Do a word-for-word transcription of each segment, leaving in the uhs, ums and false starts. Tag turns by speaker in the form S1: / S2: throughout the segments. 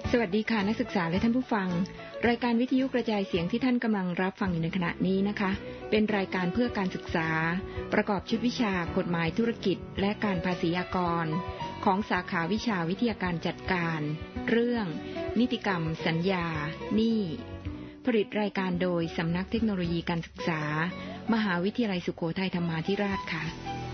S1: สวัสดีค่ะนักศึกษาและท่านผู้ฟังรายการวิทยุกระจายเสียงที่ท่านกำลังรับฟังอยู่ในขณะนี้นะคะเป็นรายการเพื่อการศึกษาประกอบชุดวิชากฎหมายธุรกิจและการภาษีอากรของสาขาวิชาวิทยาการจัดการเรื่องนิติกรรมสัญญาหนี้ผลิตรายการโดยสำนักเทคโนโลยีการศึกษามหาวิทยาลัยสุโขทัยธรรมาธิราชค่ะ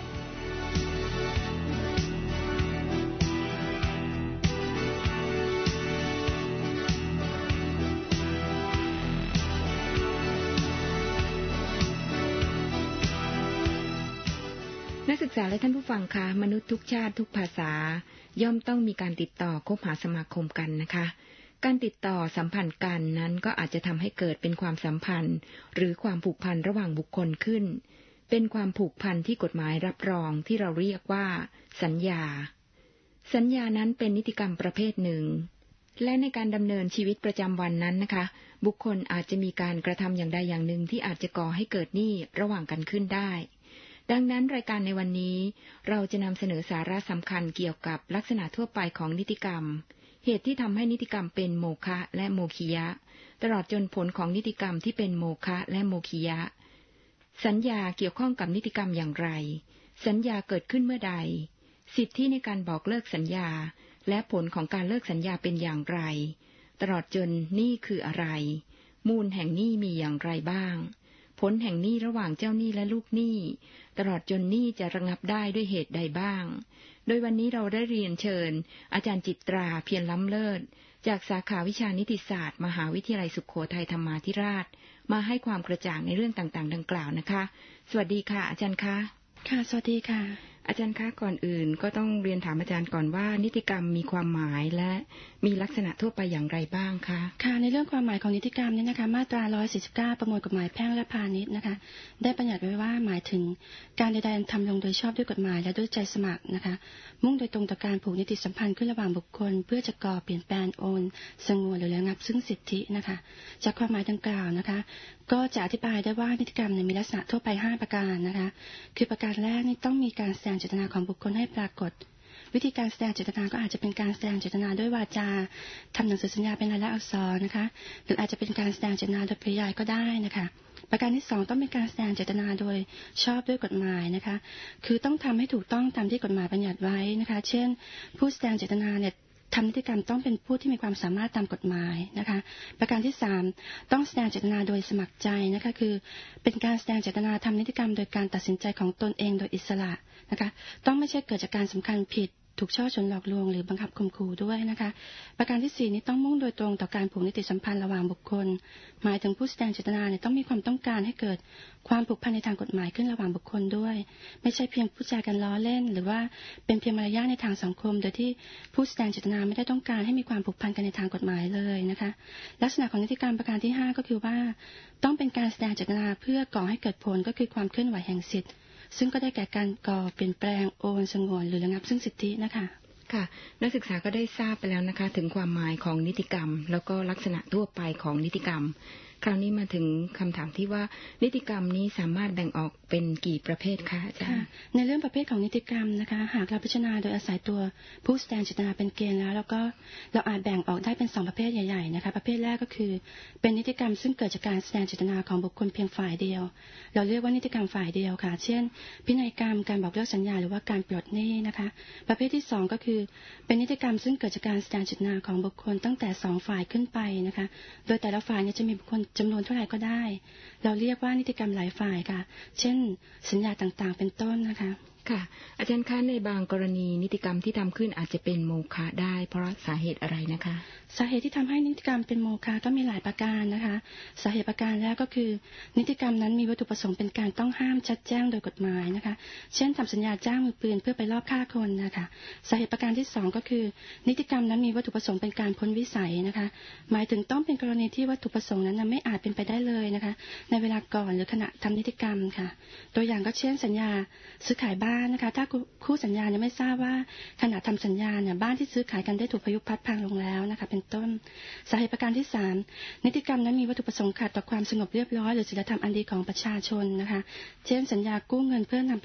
S1: นักศึกษาและท่านผู้ฟังคะมนุษย์ทุกชาติทุกภาษาย่อมต้องมีการติดต่อคบหาสมาคมกันนะคะการติดต่อสัมพันธ์กันนั้นก็อาจจะทำให้เกิดเป็นความสัมพันธ์หรือความผูกพันระหว่างบุคคลขึ้นเป็นความผูกพันที่กฎหมายรับรองที่เราเรียกว่าสัญญาสัญญานั้นเป็นนิติกรรมประเภทหนึ่งและในการดำเนินชีวิตประจำวันนั้นนะคะบุคคลอาจจะมีการกระทำอย่างใดอย่างหนึ่งที่อาจจะก่อให้เกิดหนี้ระหว่างกันขึ้นได้ดังนั้นรายการในวันนี้เราจะนำเสนอสาระสำคัญเกี่ยวกับลักษณะทั่วไปของนิติกรรมเหตุที่ทำให้นิติกรรมเป็นโมฆะและโมคียะตลอดจนผลของนิติกรรมที่เป็นโมฆะและโมคียะสัญญาเกี่ยวข้องกับนิติกรรมอย่างไรสัญญาเกิดขึ้นเมื่อใดสิทธิในการบอกเลิกสัญญาและผลของการเลิกสัญญาเป็นอย่างไรตลอดจนหนี้คืออะไรมูลแห่งหนี้มีอย่างไรบ้างผลแห่งหนี้ระหว่างเจ้าหนี้และลูกหนี้ตลอดจนหนี้จะระงับได้ด้วยเหตุใดบ้างโดยวันนี้เราได้เรียนเชิญอาจารย์จิตราเพียรล้ำเลิศจากสาขาวิชานิติศาสตร์มหาวิทยาลัยสุโขทัยธรรมาธิราชมาให้ความกระจ่างในเรื่องต่างๆดังกล่าวนะคะสวัสดีค่ะอาจารย์คะ
S2: ค่ะสวัสดีค่ะ
S1: อาจารย์คะก่อนอื่นก็ต้องเรียนถามอาจารย์ก่อนว่านิติกรรมมีความหมายและมีลักษณะทั่วไปอย่างไรบ้างคะ
S2: ค่ะในเรื่องความหมายของนิติกรรมเนี่ยนะคะมาตราหนึ่งร้อยสี่สิบเก้าประมวลกฎหมายแพ่งและพาณิชย์นะคะได้บัญญัติไว้ว่าหมายถึงการใดๆทำลงโดยชอบด้วยกฎหมายและด้วยใจสมัครนะคะมุ่งโดยตรงต่อการผูกนิติสัมพันธ์ขึ้นระหว่างบุคคลเพื่อจะก่อเปลี่ยนแปลงโอนสงวนหรือระงับซึ่งสิทธินะคะจากความหมายดังกล่าวนะคะก็จะอธิบายได้ว่านิติกรรมมีลักษณะทั่วไปห้าประการนะคะคือประการแรกนี่ต้องมีการแสดงเจตนาของบุคคลให้ปรากฏวิธีการแสดงเจตนาก็อาจจะเป็นการแสดงเจตนาด้วยวาจาทำหนังสือสัญญาเป็นลายลักษณ์อักษรนะคะหรืออาจจะเป็นการแสดงเจตนาโดยปริยายก็ได้นะคะประการที่สองต้องเป็นการแสดงเจตนาโดยชอบด้วยกฎหมายนะคะคือต้องทำให้ถูกต้องตามที่กฎหมายบัญญัติไว้นะคะเช่นผู้แสดงเจตนาเนี่ยทำนิติกรรมต้องเป็นผู้ที่มีความสามารถตามกฎหมายนะคะประการที่สามต้องแสดงเจตนาโดยสมัครใจนะคะคือเป็นการแสดงเจตนาทำนิติกรรมโดยการตัดสินใจของตนเองโดยอิสระนะคะต้องไม่ใช่เกิดจากการสำคัญผิดถูกช่อฉนหลอกลวงหรือบังคับข่มขู่ด้วยนะคะประการที่สี่นี้ต้องมุ่งโดยตรงต่อการผูกนิติสัมพันธ์ระหว่างบุคคลหมายถึงผู้แสดงเจตนาเนี่ยต้องมีความต้องการให้เกิดความผูกพันในทางกฎหมายขึ้นระหว่างบุคคลด้วยไม่ใช่เพียงพูดจากันล้อเล่นหรือว่าเป็นเพียงมารยาทในทางสังคมโดยที่ผู้แสดงเจตนาไม่ได้ต้องการให้มีความผูกพันกันในทางกฎหมายเลยนะคะลักษณะของนิติกรรมประการที่ห้าก็คือว่าต้องเป็นการแสดงเจตนาเพื่อก่อให้เกิดผลก็คือความเคลื่อนไหวแห่งสิทธิ์ซึ่งก็ได้แก่การก่อเปลี่ยนแปลงโอนสงวนหรือระงับซึ่งสิทธินะคะ
S1: ค่ะนักศึกษาก็ได้ทราบไปแล้วนะคะถึงความหมายของนิติกรรมแล้วก็ลักษณะทั่วไปของนิติกรรมคราวนี้มาถึงคำถามที่ว่านิติกรรมนี้สามารถแบ่งออกเป็นกี่ประเภทคะอาจารย์
S2: ในเรื่องประเภทของนิติกรรมนะคะหากเราพิจารณาโดยอาศัยตัวผู้แสดงเจตนาเป็นเกณฑ์แล้วแล้วก็เราอาจแบ่งออกได้เป็นสองประเภทใหญ่ๆนะคะประเภทแรกก็คือเป็นนิติกรรมซึ่งเกิดจากการแสดงเจตนาของบุคคลเพียงฝ่ายเดียวเราเรียกว่านิติกรรมฝ่ายเดียวค่ะเช่นพินัยกรรมการบอกเลิกสัญญาหรือว่าการปลดหนี้นะคะประเภทที่สองก็คือเป็นนิติกรรมซึ่งเกิดจากการแสดงเจตนาของบุคคลตั้งแต่สองฝ่ายขึ้นไปนะคะโดยแต่ละฝ่ายเนี่ยจะมีบุคคลจำนวนเท่าไหร่ก็ได้เราเรียกว่านิติกรรมหลายฝ่ายค่ะเช่นสัญญาต่างๆเป็นต้นนะคะ
S1: ค่ะอาจารย์คะในบางกรณีนิติกรรมที่ทำขึ้นอาจจะเป็นโมฆะได้เพราะสาเหตุอะไรนะคะ
S2: สาเหตุที่ทำให้นิติกรรมเป็นโมฆะก็มีหลายประการนะคะสาเหตุประการแรกก็คือนิติกรรมนั้นมีวัตถุประสงค์เป็นการต้องห้ามชัดแจ้งโดยกฎหมายนะคะเช่นทำสัญญาจ้างมือปืนเพื่อไปลอบฆ่าคนนะคะสาเหตุประการที่สองก็คือนิติกรรมนั้นมีวัตถุประสงค์เป็นการพ้นวิสัยนะคะหมายถึงต้องเป็นกรณีที่วัตถุประสงค์นั้นไม่อาจเป็นไปได้เลยนะคะในเวลาก่อนหรือขณะทำนิติกรรมค่ะตัวอย่างก็เช่นสัญญาซื้อขายบ้านนะคะถ้าคู่สัญญาเนี่ยไม่ทราบว่าขณะทำสัญญาเนี่ยบ้านที่ซื้อขายกันได้ถูกพายุพัดพังลงแล้วนะคะเป็นต้นสาเหตุประการที่สามนิติกรรมนั้นมีวัตถุประสงค์ขัดต่อความสงบเรียบร้อยหรือศีลธรรมอันดีของประชาชนนะคะเช่นสัญญากู้เงินเพื่อนำไป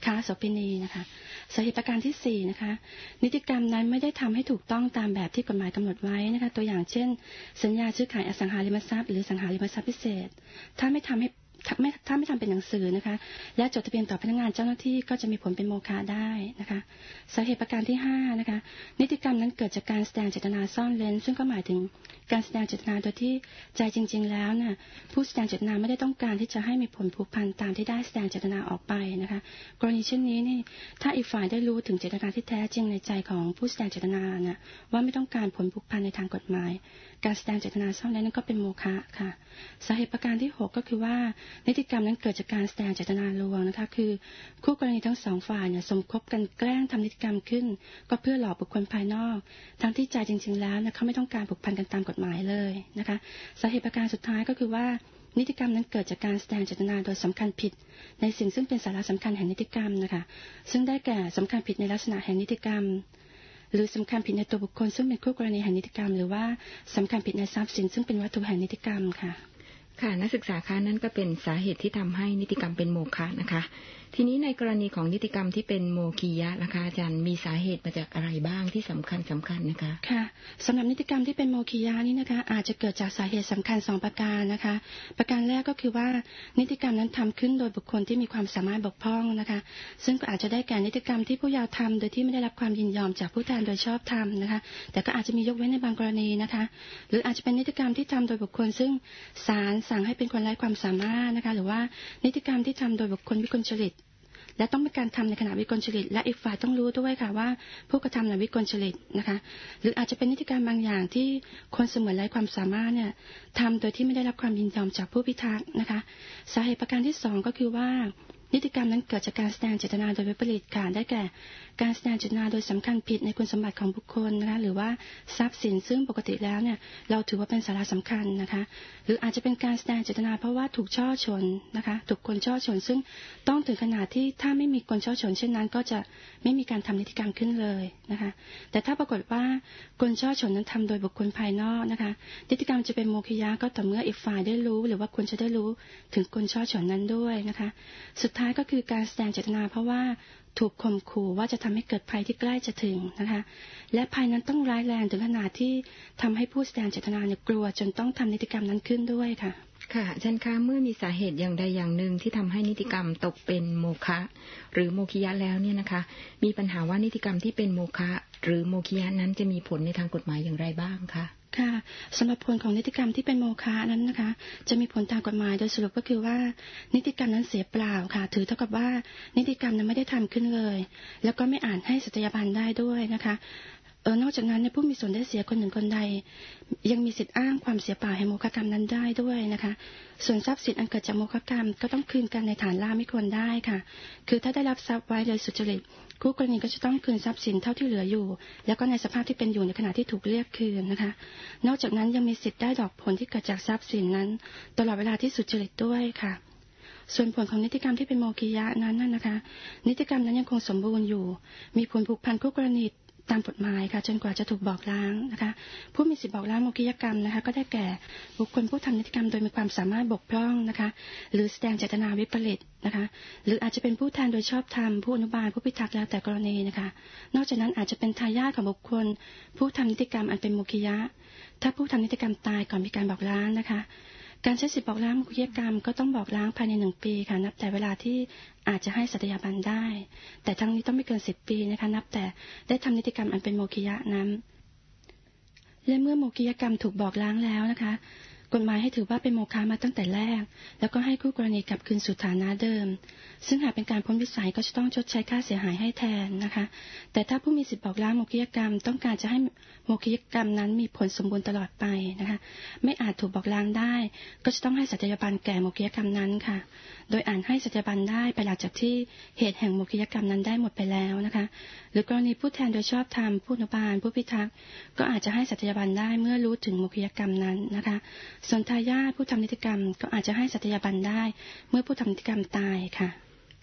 S2: ค้าโสเภณีนะคะสาเหตุประการที่สี่นะคะนิติกรรมนั้นไม่ได้ทำให้ถูกต้องตามแบบที่กฎหมายกำหนดไว้นะคะตัวอย่างเช่นสัญญาซื้อขายอสังหาริมทรัพย์หรือสังหาริมทรัพย์พิเศษถ้าไม่ทำให้ไม่ถ้าไม่ทำเป็นหนังสือนะคะและจดทะเบียนต่อพนักงานเจ้าหน้าที่ก็จะมีผลเป็นโมฆะได้นะคะสาเหตุประการที่ห้านะคะนิติกรรมนั้นเกิดจากการแสดงเจตนาซ่อนเร้นซึ่งก็หมายถึงการแสดงเจตนาโดยที่ใจจริงๆแล้วน่ะผู้แสดงเจตนาไม่ได้ต้องการที่จะให้มีผลผูกพันตามที่ได้แสดงเจตนาออกไปนะคะกรณีเช่นนี้นี่ถ้าอีกฝ่ายได้รู้ถึงเจตนาที่แท้จริงในใจของผู้แสดงเจตนาน่ะว่าไม่ต้องการผลผูกพันในทางกฎหมายการแสดงเจตนาซ่อนเร้นนั้นก็เป็นโมฆะค่ะสาเหตุประการที่หกก็คือว่านิติกรรมนั้นเกิดจากการแสดงเจตนาลวงนะคะคือคู่กรณีทั้งสองฝ่ายเนี่ยสมคบกันแกล้งทำนิติกรรมขึ้นก็เพื่อหลอกบุคคลภายนอกทั้งที่ใจจริงๆแล้วนะเขาไม่ต้องการผูกพันกันตามกฎหมายเลยนะคะสาเหตุประการสุดท้ายก็คือว่านิติกรรมนั้นเกิดจากการแสดงเจตนาโดยสำคัญผิดในสิ่งซึ่งเป็นสาระสำคัญแห่งนิติกรรมนะคะซึ่งได้แก่สำคัญผิดในลักษณะแห่งนิติกรรมหรือสำคัญผิดในตัวบุคคลซึ่งเป็นคู่กรณีแห่งนิติกรรมหรือว่าสำคัญผิดในทรัพย์สินซึ่งเป็นวัตถุแห่งนิติกรรมค่ะ
S1: ค่ะนักศึกษาคะนั่นก็เป็นสาเหตุที่ทำให้นิติกรรมเป็นโมฆะนะคะทีนี้ในกรณีของนิติกรรมที่เป็นโมคียะนะคะอาจารย์มีสาเหตุมาจากอะไรบ้างที่สำคัญสำคัญนะคะ
S2: ค่ะสำหรับนิติกรรมที่เป็นโมคียะนี่นะคะอาจจะเกิดจากสาเหตุสำคัญสองประการนะคะประการแรกก็คือว่านิติกรรมนั้นทำขึ้นโดยบุคคลที่มีความสามารถบกพร่องนะคะซึ่งก็อาจจะได้แก่นิติกรรมที่ผู้เยาว์ทำโดยที่ไม่ได้รับความยินยอมจากผู้แทนโดยชอบธรรมนะคะแต่ก็อาจจะมียกเว้นในบางกรณีนะคะหรืออาจจะเป็นนิติกรรมที่ทำโดยบุคคลซึ่งศาลสั่งให้เป็นคนไร้ความสามารถนะคะหรือว่านิติกรรมที่ทำโดยบุคคลวิกลจริตและต้องเป็นการทำในขณะวิกลจริตและอีกฝ่ายต้องรู้ด้วยค่ะว่าผู้กระทำนั้นวิกลจริตนะคะหรืออาจจะเป็นนิติกรรมบางอย่างที่คนเสมือนไร้ความสามารถเนี่ยทำโดยที่ไม่ได้รับความยินยอมจากผู้พิทักษ์นะคะสาเหตุประการที่สองก็คือว่านิติกรรมนั้นเกิดจากการแสดงเจตนาโดยวิปริตค่ะได้แก่การแสดงเจตนาโดยสำคัญผิดในคุณสมบัติของบุคคลนะคะหรือว่าทรัพย์สินซึ่งปกติแล้วเนี่ยเราถือว่าเป็นสาระสำคัญนะคะหรืออาจจะเป็นการแสดงเจตนาเพราะว่าถูกช่อฉนนะคะถูกคนช่อฉนซึ่งต้องถึงขนาดที่ถ้าไม่มีคนช่อฉนเช่นนั้นก็จะไม่มีการทำนิติกรรมขึ้นเลยนะคะแต่ถ้าปรากฏว่าคนช่อฉนนั้นทำโดยบุคคลภายนอกนะคะนิติกรรมจะเป็นโมฆะก็ต่อเมื่ออีกฝ่ายได้รู้หรือว่าควรจะได้รู้ถึงคนช่อฉนนั้นด้วยนะคะสุดท้ายก็คือการแสดงเจตนาเพราะว่าถูกข่มขู่ว่าจะทำให้เกิดภัยที่ใกล้จะถึงนะคะและภัยนั้นต้องร้ายแรงถึงขนาดที่ทำให้ผู้แสดงเจตนาเนี่ยกลัวจนต้องทำนิติกรรมนั้นขึ้นด้วยค่ะ
S1: ค่ะอาจารย์คะเมื่อมีสาเหตุอย่างใดอย่างหนึ่งที่ทำให้นิติกรรมตกเป็นโมฆะหรือโมคียะแล้วเนี่ยนะคะมีปัญหาว่านิติกรรมที่เป็นโมฆะหรือโมคียะนั้นจะมีผลในทางกฎหมายอย่างไรบ้างคะ
S2: ค่ะสำหรับผลของนิติกรรมที่เป็นโมฆะนั้นนะคะจะมีผลทางกฎหมายโดยสรุปก็คือว่านิติกรรมนั้นเสียเปล่าค่ะถือเท่ากับว่านิติกรรมนั้นไม่ได้ทำขึ้นเลยแล้วก็ไม่อาจให้สัตยาบันได้ด้วยนะคะเออนอกจากนั้นเนี่ยผู้มีส่วนได้เสียคนหนึ่งคนใดยังมีสิทธิ์อ้างความเสียเปล่าแห่งโมฆะกรรมนั้นได้ด้วยนะคะส่วนทรัพย์สินอันเกิดจากโมฆะกรรมก็ต้องคืนกันในฐานล่าไม่ควรได้ค่ะคือถ้าได้รับทรัพย์ไว้โดยสุจริตคู่กรณีก็จะต้องคืนทรัพย์สินเท่าที่เหลืออยู่แล้วก็ในสภาพที่เป็นอยู่ในขณะที่ถูกเรียกคืนนะคะนอกจากนั้นยังมีสิทธิ์ได้ดอกผลที่เกิดจากทรัพย์สินนั้นตลอดเวลาที่สุจริตด้วยค่ะส่วนผลของนิติกรรมที่เป็นโมคียะนั้นนะคะนิติกรรมนั้นยังคงสมบูรณ์อยู่มีผลผูกพันคู่กรณีตามกฎหมายค่ะจนกว่าจะถูกบอกล้างนะคะผู้มีสิทธิบอกล้างโมฆะกรรมนะคะก็ได้แก่บุคคลผู้ทำนิติกรรมโดยมีความสามารถบกพร่องนะคะหรือแสดงเจตนาวิปริตนะคะหรืออาจจะเป็นผู้แทนโดยชอบธรรมผู้อนุบาลผู้พิทักษ์แล้วแต่กรณีนะคะนอกจากนั้นอาจจะเป็นทายาทของบุคคลผู้ทำนิติกรรมอันเป็นโมฆะถ้าผู้ทำนิติกรรมตายก่อนมีการบอกล้างนะคะการใช้สิทธิบอกล้างโมฆะกรรมก็ต้องบอกล้างภายในหนึ่งปีค่ะนับแต่เวลาที่อาจจะให้สัตยาบันได้แต่ทั้งนี้ต้องไม่เกินสิบปีนะคะนับแต่ได้ทำนิติกรรมอันเป็นโมฆะนั้นและเมื่อโมฆะกรรมถูกบอกล้างแล้วนะคะกฎหมายให้ถือว่าเป็นโมฆะมาตั้งแต่แรกแล้วก็ให้คู่กรณีกลับคืนสู่ฐานะเดิมซึ่งหากเป็นการพ้นวิสัยก็จะต้องชดใช้ค่าเสียหายให้แทนนะคะแต่ถ้าผู้มีสิทธิบอกล้างโมฆะกรรมต้องการจะให้โมฆะกรรมนั้นมีผลสมบูรณ์ตลอดไปนะคะไม่อาจถูกบอกล้างได้ก็จะต้องให้สัตยาบันแก่โมฆะกรรมนั้นค่ะโดยอ่านให้สัตยาบันได้ไปหลังจากที่เหตุแห่งโมฆะกรรมนั้นได้หมดไปแล้วนะคะหรือกรณีผู้แทนโดยชอบธรรมผู้อนุบาลผู้พิทักษ์ก็อาจจะให้สัตยาบันได้เมื่อรู้ถึงโมฆะกรรมนั้นนะคะส่วนทายาทผู้ทำนิติกรรมก็อาจจะให้สัตยาบันได้เมื่อผู้ทำนิติกรรมตายค่ะ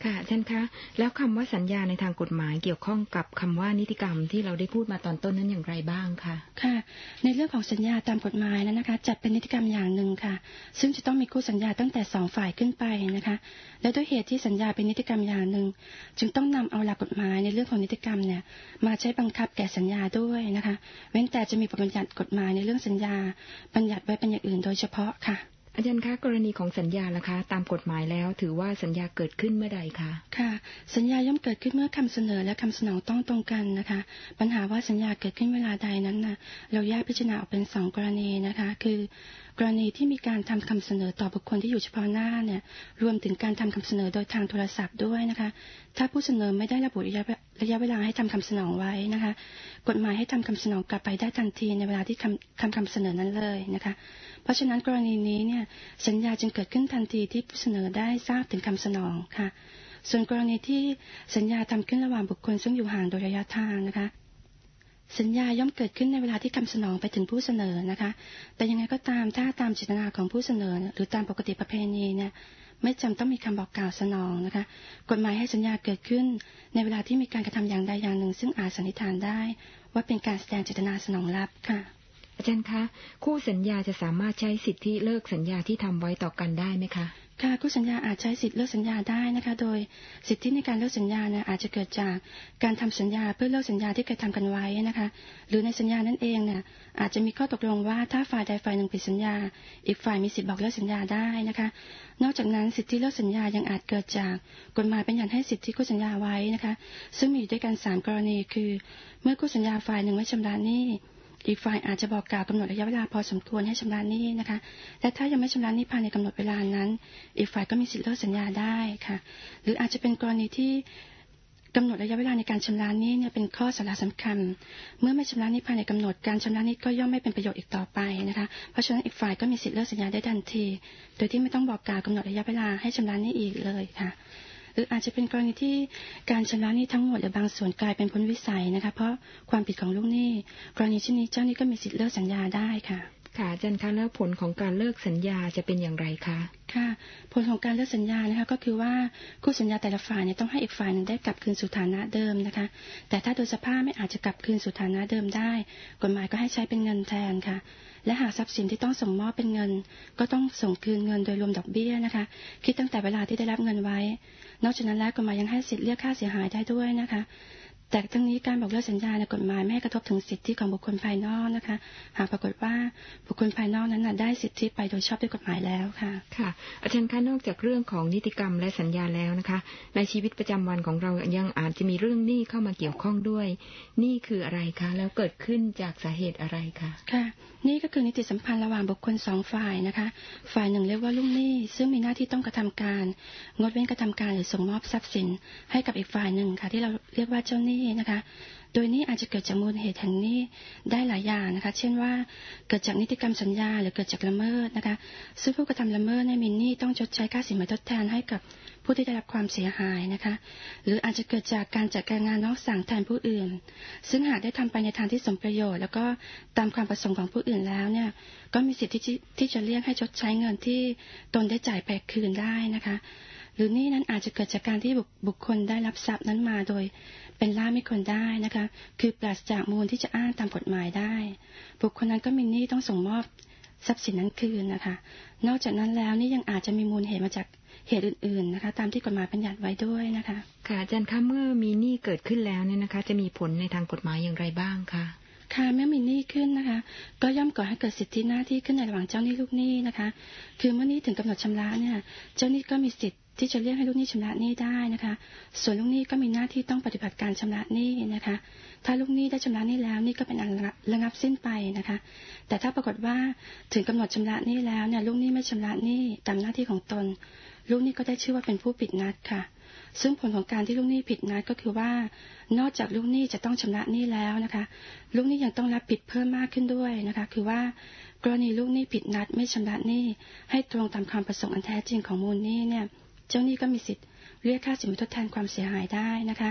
S1: ค่ะอาจารย์คะแล้วคำว่าสัญญาในทางกฎหมายเกี่ยวข้องกับคำว่านิติกรรมที่เราได้พูดมาตอนต้นนั้นอย่างไรบ้างคะ
S2: ค่ะในเรื่องของสัญญาตามกฎหมายนั้นนะคะจัดเป็นนิติกรรมอย่างหนึ่งค่ะซึ่งจะต้องมีคู่สัญญาตั้งแต่สองฝ่ายขึ้นไปนะคะและด้วยเหตุที่สัญญาเป็นนิติกรรมอย่างหนึ่งจึงต้องนำเอาหลักกฎหมายในเรื่องของนิติกรรมเนี่ยมาใช้บังคับแก่สัญญาด้วยนะคะเว้นแต่จะมีบทบัญญัติกฎหมายในเรื่องสัญญาบัญญัติไว้เป็นอย่างอื่นโดยเฉพาะค่ะ
S1: อาจารย์คะกรณีของสัญญาล่ะคะตามกฎหมายแล้วถือว่าสัญญาเกิดขึ้นเมื่อใดคะ
S2: ค่ะสัญญาย่อมเกิดขึ้นเมื่อคำเสนอและคำสนองต้องตรงกันนะคะปัญหาว่าสัญญาเกิดขึ้นเวลาใดนั้นนะเราแยกพิจารณาออกเป็นสองกรณีนะคะคือกรณีที่มีการทำคำเสนอต่อบุคคลที่อยู่เฉพาะหน้าเนี่ยรวมถึงการทำคำเสนอโดยทางโทรศัพท์ด้วยนะคะถ้าผู้เสนอไม่ได้ระบุระยะระยะเวลาให้ทำคำสนองไว้นะคะกฎหมายให้ทำคำสนองกลับไปได้ทันทีในเวลาที่ทำคำเสนอนั้นเลยนะคะเพราะฉะนั้นกรณีนี้เนี่ยสัญญาจึงเกิดขึ้นทันทีที่ผู้เสนอได้ทราบถึงคำสนองค่ะส่วนกรณีที่สัญญาทำขึ้นระหว่างบุคคลซึ่งอยู่ห่างโดยระยะทางนะคะสัญญาย่อมเกิดขึ้นในเวลาที่คำสนองไปถึงผู้เสนอนะคะแต่ยังไงก็ตามถ้าตามเจตนาของผู้เสนอหรือตามปกติประเพณีเนี่ยไม่จำต้องมีคำบอกกล่าวสนองนะคะกฎหมายให้สัญญาเกิดขึ้นในเวลาที่มีการกระทำอย่างใดอย่างหนึ่งซึ่งอาจสันนิษฐานได้ว่าเป็นการแสดงเจตนาสนองรับค่ะ
S1: อาจารย์คะคู่สัญญาจะสามารถใช้สิทธิเลิกสัญญาที่ทำไว้ต่อกันได้ไหมคะ
S2: ค่ะคู่สัญญาอาจใช้สิทธิเลิกสัญญาได้นะคะโดยสิทธิในการเลิกสัญญาเนี่ยอาจจะเกิดจากการทำสัญญาเพื่อเลิกสัญญาที่เคยทำกันไว้นะคะหรือในสัญญานั้นเองเนี่ยอาจจะมีข้อตกลงว่าถ้าฝ่ายใดฝ่ายหนึ่งผิดสัญญาอีกฝ่ายมีสิทธิบอกเลิกสัญญาได้นะคะนอกจากนั้นสิทธิเลิกสัญญายังอาจเกิดจากกฎหมายบัญญัติให้สิทธิคู่สัญญาไว้นะคะซึ่งมีอยู่ด้วยกันสามกรณีคือเมื่อคู่สัญญาฝ่ายหนึ่งไม่ชำระหนี้อีกฝ่ายอาจจะบอกกล่าวกำหนดระยะเวลาพอสมควรให้ชำระหนี้นะคะและถ้ายังไม่ชำระหนี้ภายในกำหนดเวลานั้นอีกฝ่ายก็มีสิทธิเลิกสัญญาได้ค่ะหรืออาจจะเป็นกรณีที่กำหนดระยะเวลาในการชำระหนี้เนี่ยเป็นข้อสาระสำคัญเมื่อไม่ชำระหนี้ภายในกำหนดการชำระหนี้ก็ย่อมไม่เป็นประโยชน์อีกต่อไปนะคะเพราะฉะนั้นอีกฝ่ายก็มีสิทธิเลิกสัญญาได้ทันทีโดยที่ไม่ต้องบอกกล่าวกำหนดระยะเวลาให้ชำระหนี้อีกเลยค่ะหรืออาจจะเป็นกรณีที่การชำระหนี้ทั้งหมดหรือบางส่วนกลายเป็นพ้นวิสัยนะคะเพราะความผิดของลูกหนี้กรณีเช่นนี้เจ้าหนี้ก็มีสิทธิเลิกสัญญาได้ค่ะ
S1: ค่ะอาจารย์คะแล้วผลของการเลิกสัญญาจะเป็นอย่างไรคะ
S2: ค่ะผลของการเลิกสัญญานะคะก็คือว่าคู่สัญญาแต่ละฝ่ายเนี่ยต้องให้อีกฝ่ายหนึ่งได้กลับคืนสู่ฐานะเดิมนะคะแต่ถ้าโดยสภาพไม่อาจจะกลับคืนสู่ฐานะเดิมได้กฎหมายก็ให้ใช้เป็นเงินแทนค่ะและหากทรัพย์สินที่ต้องส่งมอบเป็นเงินก็ต้องส่งคืนเงินโดยรวมดอกเบี้ยนะคะคิดตั้งแต่เวลาที่ได้รับเงินไว้นอกจากนั้นแล้วกฎหมายยังให้สิทธิ์เรียกค่าเสียหายได้ด้วยนะคะแต่ทั้งนี้การบอกเลิกสัญญาในกฎหมายไม่ให้กระทบถึงสิทธิของบุคคลภายนอกนะคะหากปรากฏว่าบุคคลภายนอกนั้นได้สิทธิไปโดยชอบด้วยกฎหมายแล้วค่ะ
S1: ค่ะอาจารย์คะนอกจากเรื่องของนิติกรรมและสัญญาแล้วนะคะในชีวิตประจำวันของเรายังอาจจะมีเรื่องหนี้เข้ามาเกี่ยวข้องด้วยหนี้คืออะไรคะแล้วเกิดขึ้นจากสาเหตุอะไรคะ
S2: ค่ะนี่ก็คือนิติสัมพันธ์ระหว่างบุคคลสองฝ่ายนะคะฝ่ายหนึ่งเรียกว่าลูกหนี้ซึ่งมีหน้าที่ต้องกระทำการงดเว้นกระทำการหรือส่งมอบทรัพย์สินให้กับอีกฝ่ายหนึ่งค่ะที่เราเรียกว่าเจ้าหนี้นะคะโดยนี้อาจจะเกิดจากมูลเหตุแห่งหนี้ได้หลายอย่างนะคะเช่นว่าเกิดจากนิติกรรมสัญญาหรือเกิดจากละเมิดนะคะซึ่งผู้กระทำละเมิดในมีหนี้ต้องชดใช้ค่าสินไหมทดแทนให้กับผู้ที่ได้รับความเสียหายนะคะหรืออาจจะเกิดจากการจัดการงานนอกสั่งแทนผู้อื่นซึ่งหากได้ทำไปในทางที่สมประโยชน์แล้วก็ตามความประสงค์ของผู้อื่นแล้วเนี่ยก็มีสิทธิ์ที่ที่จะเรียกให้ชดใช้เงินที่ตนได้จ่ายไปคืนได้นะคะหรือนี่นั้นอาจจะเกิดจากการที่บุคคลได้รับทรัพย์นั้นมาโดยเป็นล่าไม่ควรได้นะคะคือปราศจากมูลที่จะอ้างตามกฎหมายได้บุคคลนั้นก็มีหนี้ต้องส่งมอบทรัพย์สินนั้นคืนนะคะนอกจากนั้นแล้วนี่ยังอาจจะมีมูลเหตุมาจากเหตุอื่นๆนะคะตามที่กฎหมายบัญญัติไว้ด้วยนะคะ
S1: ค่ะอาจารย์คะเมื่อมีหนี้เกิดขึ้นแล้วเนี่ยนะคะจะมีผลในทางกฎหมายอย่างไรบ้างคะ
S2: ค่ะเมื่อมีหนี้ขึ้นนะคะก็ย่อมก่อให้เกิดสิทธิหน้าที่ขึ้นในระหว่างเจ้าหนี้ลูกหนี้นะคะคือเมื่อหนี้ถึงกำหนดชำระเนี่ยเจ้าหนี้ก็มีสิทธิ์ที่จะเรียกให้ลูกหนี้ชำระหนี้ได้นะคะส่วนลูกหนี้ก็มีหน้าที่ต้องปฏิบัติการชำระหนี้นะคะถ้าลูกหนี้ได้ชำระหนี้แล้วนี่ก็เป็นอันระงับสิ้นไปนะคะแต่ถ้าปรากฏว่าถึงกำหนดชำระหนี้แล้วเนี่ยลูกหนี้ไม่ชำระหนี้ตามหน้าที่ของตนลูกหนี้ก็ได้ชื่อว่าเป็นผู้ผิดนัดค่ะซึ่งผลของการที่ลูกหนี้ผิดนัดก็คือว่านอกจากลูกหนี้จะต้องชำระหนี้แล้วนะคะลูกหนี้ยังต้องรับผิดเพิ่มมากขึ้นด้วยนะคะคือว่ากรณีลูกหนี้ผิดนัดไม่ชำระหนี้ให้ตรงตามความประสงค์อันแท้จริงของมูลหนี้เนี่ยเจ้าหนี้ก็มีสิทธิ์เรียกค่าสินไหมทดแทนความเสียหายได้นะคะ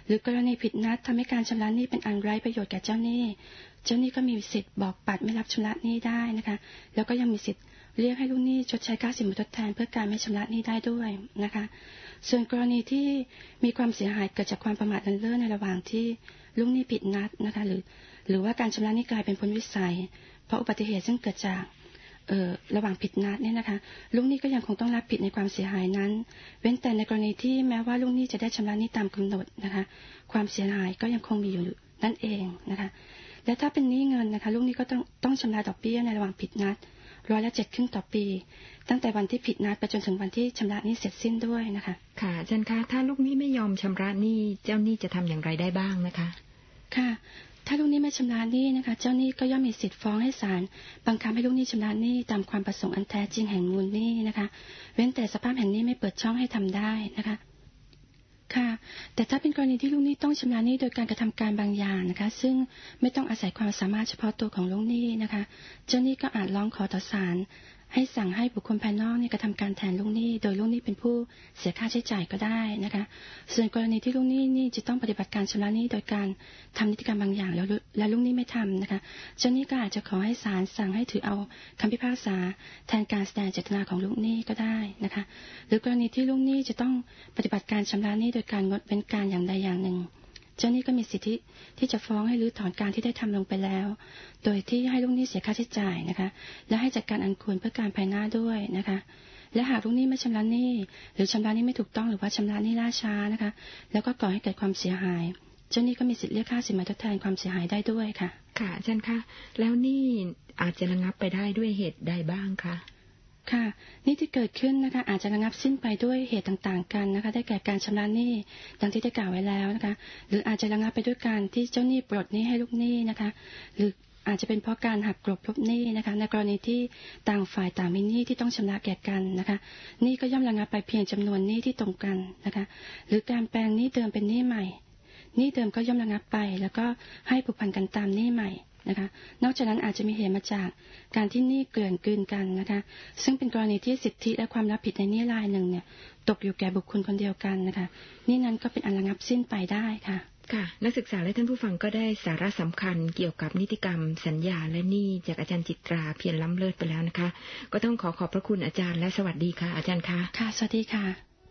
S2: หรือกรณีผิดนัดทำให้การชำระหนี้เป็นอันไร้ประโยชน์แก่เจ้าหนี้เจ้าหนี้ก็มีสิทธิ์บอกปัดไม่รับชำระหนี้ได้นะคะแล้วก็ยังมีสิทธิ์เรียกให้ลูกหนี้ชดใช้ค่าสินไหมทดแทนเพื่อการไม่ชำระหนี้ได้ด้วยนะคะส่วนกรณีที่มีความเสียหายเกิดจากความประมาทเลินเล่อในระหว่างที่ลูกหนี้ผิดนัดนะคะหรือหรือว่าการชำระหนี้กลายเป็นพ้นวิสัยเพราะอุบัติเหตุซึ่งเกิดจากเอ่อระหว่างผิดนัดเนี่ยนะคะลูกหนี้ก็ยังคงต้องรับผิดในความเสียหายนั้นเว้นแต่ในกรณีที่แม้ว่าลูกหนี้จะได้ชำระหนี้ตามกำหนดนะคะความเสียหายก็ยังคงมีอยู่นั่นเองนะคะและถ้าเป็นหนี้เงินนะคะลูกหนี้ก็ต้องต้องชำระดอกเบี้ยในระหว่างผิดนัดร้อยละเจ็ดครึ่งต่อปีตั้งแต่วันที่ผิดนัดไปจนถึงวันที่ชำระหนี้เสร็จสิ้นด้วยนะคะ
S1: ค่ะอาจารย์คะถ้าลูกหนี้ไม่ยอมชำระหนี้เจ้าหนี้จะทำอย่างไรได้บ้างนะคะ
S2: ค่ะถ้าลูกหนี้ไม่ชำระหนี้นะคะเจ้าหนี้ก็ย่อมมีสิทธิ์ฟ้องให้ศาลบังคับให้ลูกหนี้ชำระหนี้ตามความประสงค์อันแท้จริงแห่งมูลหนี้นะคะเว้นแต่สภาพแห่งหนี้ไม่เปิดช่องให้ทำได้นะคะค่ะแต่ถ้าเป็นกรณีที่ลูกหนี้ต้องชำระหนี้โดยการกระทำการบางอย่างนะคะซึ่งไม่ต้องอาศัยความสามารถเฉพาะตัวของลูกหนี้นะคะเจ้าหนี้ก็อาจร้องขอต่อศาลให้สั่งให้บุคคลภายนอกเนี่ยกระทำการแทนลูกหนี้โดยลูกหนี้เป็นผู้เสียค่าใช้จ่ายก็ได้นะคะส่วนกรณีที่ลูกหนี้นี่จะต้องปฏิบัติการชำระหนี้โดยการทำนิติกรรมบางอย่างแล้วและลูกหนี้ไม่ทำนะคะเจ้าหนี้ก็อาจจะขอให้ศาลสั่งให้ถือเอาคำพิพากษาแทนการแสดงเจตนาของลูกหนี้ก็ได้นะคะหรือกรณีที่ลูกหนี้จะต้องปฏิบัติการชำระหนี้โดยการงดเว้นการอย่างใดอย่างหนึ่งเจ้าหนี้ก็มีสิทธิที่จะฟ้องให้รื้อถอนการที่ได้ทำลงไปแล้วโดยที่ให้ลูกหนี้เสียค่าใช้จ่ายนะคะและให้จัดการอันควรเพื่อการภายหน้าด้วยนะคะและหากลูกหนี้ไม่ชำระหนี้หรือชำระหนี้ไม่ถูกต้องหรือว่าชำระหนี้ล่าช้านะคะแล้วก็ก่อให้เกิดความเสียหายเจ้าหนี้ก็มีสิทธิเรียกค่าสินไหมทดแทนความเสียหายได้ด้วยค่ะ
S1: ค่ะอาจารย์คะแล้วหนี้อาจจะระงับไปได้ด้วยเหตุใดบ้างคะ
S2: ค่ะนี่ที่เกิดขึ้นนะคะอาจจะระงับสิ้นไปด้วยเหตุต่างๆกันนะคะได้แก่การชำระหนี้ดังที่ได้กล่าวไว้แล้วนะคะหรืออาจจะระงับไปด้วยการที่เจ้าหนี้ปลดหนี้ให้ลูกหนี้นะคะหรืออาจจะเป็นเพราะการหักกลบลบหนี้นะคะในกรณีที่ต่างฝ่ายต่างมีหนี้ที่ต้องชำระแก่กันนะคะหนี้ก็ย่อมระงับไปเพียงจำนวนหนี้ที่ตรงกันนะคะหรือการแปลงหนี้เดิมเป็นหนี้ใหม่หนี้เดิมก็ย่อมระงับไปแล้วก็ให้ผูกพันกันตามหนี้ใหม่นะคะนอกจากนั้นอาจจะมีเหตุมาจากการที่หนี้เกลื่อนกลืนกันนะคะซึ่งเป็นกรณีที่สิทธิและความรับผิดในหนี้รายหนึ่งเนี่ยตกอยู่แก่บุคคลคนเดียวกันนะคะนี่นั้นก็เป็นอันระงับสิ้นไปได้ค่ะ
S1: ค่ะนักศึกษาและท่านผู้ฟังก็ได้สาระสำคัญเกี่ยวกับนิติกรรมสัญญาและหนี้จากอาจารย์จิตราเพียรล้ำเลิศไปแล้วนะคะก็ต้องขอขอบพระคุณอาจารย์และสวัสดีค่ะอาจารย์คะ
S2: ค่ะสวัสดีค่ะ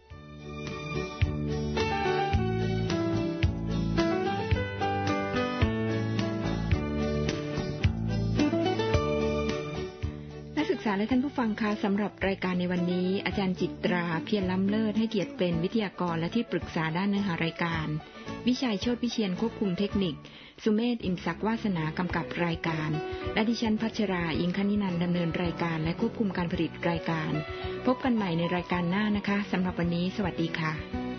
S1: ศึกษาและท่านผู้ฟังคะสำหรับรายการในวันนี้อาจารย์จิตราเพียรล้ำเลิศให้เกียรติเป็นวิทยากรและที่ปรึกษาด้านเนื้อหารายการวิชัยโชติวิเชียรควบคุมเทคนิคสุเมธอิ่มศักดิ์วาสนากำกับรายการและดิฉันพัชราอิงคณินันท์ดำเนินรายการและควบคุมการผลิตรายการพบกันใหม่ในรายการหน้านะคะสำหรับวันนี้สวัสดีค่ะ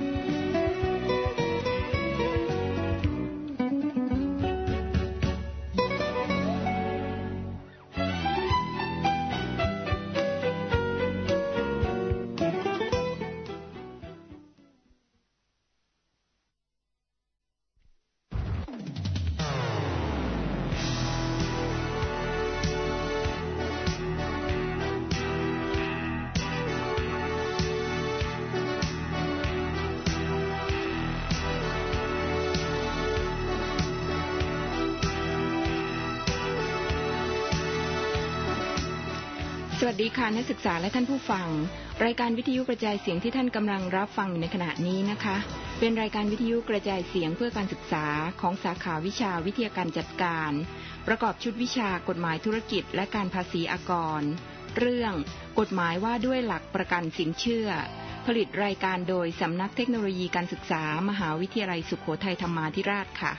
S1: สวัสดีค่ะนักศึกษาและท่านผู้ฟังรายการวิทยุกระจายเสียงที่ท่านกำลังรับฟังอยู่ในขณะนี้นะคะเป็นรายการวิทยุกระจายเสียงเพื่อการศึกษาของสาขาวิชาวิทยาการจัดการประกอบชุดวิชากฎหมายธุรกิจและการภาษีอากรเรื่องกฎหมายว่าด้วยหลักประกันสินเชื่อผลิตรายการโดยสำนักเทคโนโลยีการศึกษามหาวิทยาลัยสุโขทัยธรรมาธิราชค่ะ